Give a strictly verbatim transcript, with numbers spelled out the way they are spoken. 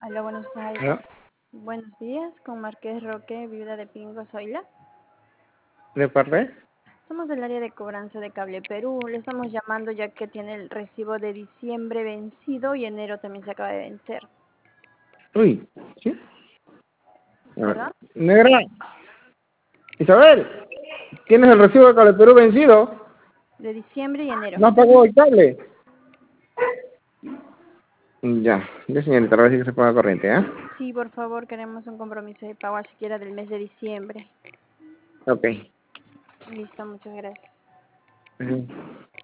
Hola, buenos días. ¿Aló? Buenos días, con Marqués Roque, viuda de Pingo Zoila. ¿De parte? Somos del área de cobranza de Cable Perú. Le estamos llamando ya que tiene el recibo de diciembre vencido y enero también se acaba de vencer. Uy, ¿sí? A ver. ¿Perdón? Negra. Isabel, ¿tienes el recibo de Cable Perú vencido? De diciembre y enero. ¿No pagó el cable? Ya, ya señorita, ahora sí que se ponga corriente, ¿eh? Sí, por favor, queremos un compromiso de pago siquiera del mes de diciembre. Ok. Listo, muchas gracias. Ujú.